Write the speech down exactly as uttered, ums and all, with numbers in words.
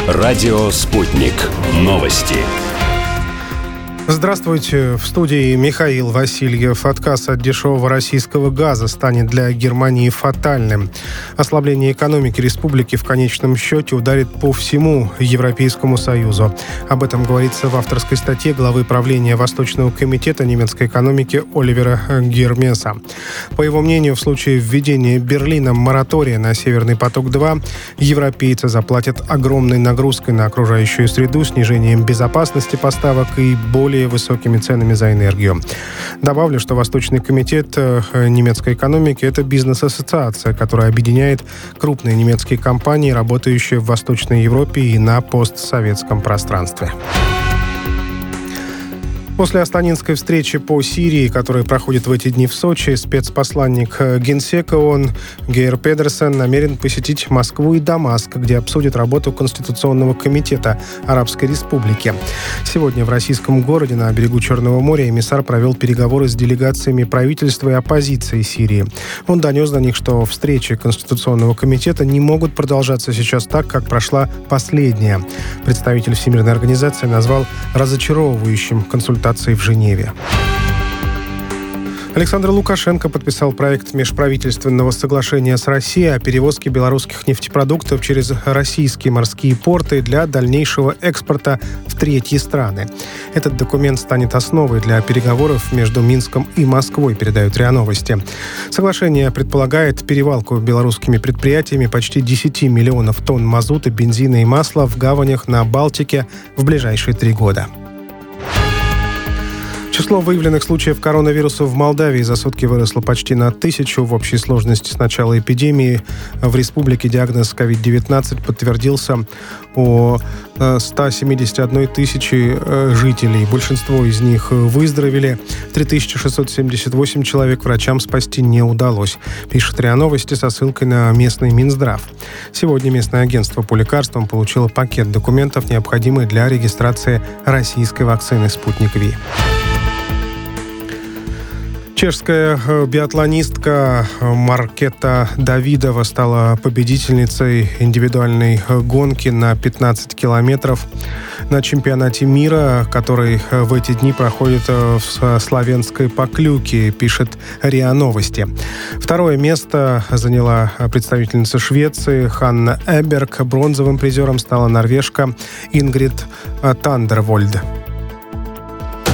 Радио «Спутник». Новости. Здравствуйте. В студии Михаил Васильев. Отказ от дешевого российского газа станет для Германии фатальным. Ослабление экономики республики в конечном счете ударит по всему Европейскому Союзу. Об этом говорится в авторской статье главы правления Восточного комитета немецкой экономики Оливера Гермеса. По его мнению, в случае введения Берлином моратория на «Северный поток-два», европейцы заплатят огромной нагрузкой на окружающую среду, снижением безопасности поставок и более высокими ценами за энергию. Добавлю, что Восточный комитет немецкой экономики – это бизнес-ассоциация, которая объединяет крупные немецкие компании, работающие в Восточной Европе и на постсоветском пространстве. После астанинской встречи по Сирии, которая проходит в эти дни в Сочи, спецпосланник Генсека ООН Гейр Педерсен намерен посетить Москву и Дамаск, где обсудит работу Конституционного комитета Арабской Республики. Сегодня в российском городе на берегу Черного моря эмиссар провел переговоры с делегациями правительства и оппозиции Сирии. Он донес до них, что встречи Конституционного комитета не могут продолжаться сейчас так, как прошла последняя. Представитель Всемирной организации назвал разочаровывающим консультации в Женеве. Александр Лукашенко подписал проект межправительственного соглашения с Россией о перевозке белорусских нефтепродуктов через российские морские порты для дальнейшего экспорта в третьи страны. Этот документ станет основой для переговоров между Минском и Москвой, передают РИА Новости. Соглашение предполагает перевалку белорусскими предприятиями почти десять миллионов тонн мазута, бензина и масла в гаванях на Балтике в ближайшие три года. Число выявленных случаев коронавируса в Молдавии за сутки выросло почти на тысячу. В общей сложности с начала эпидемии в республике диагноз ковид девятнадцать подтвердился у ста семидесяти одной тысячи жителей. Большинство из них выздоровели. три тысячи шестьсот семьдесят восемь человек врачам спасти не удалось, пишет РИА Новости со ссылкой на местный Минздрав. Сегодня местное агентство по лекарствам получило пакет документов, необходимый для регистрации российской вакцины «Спутник Ви». Чешская биатлонистка Маркета Давидова стала победительницей индивидуальной гонки на пятнадцать километров на чемпионате мира, который в эти дни проходит в Словенской Поклюке, пишет РИА Новости. Второе место заняла представительница Швеции Ханна Эберг. Бронзовым призером стала норвежка Ингрид Тандервольд.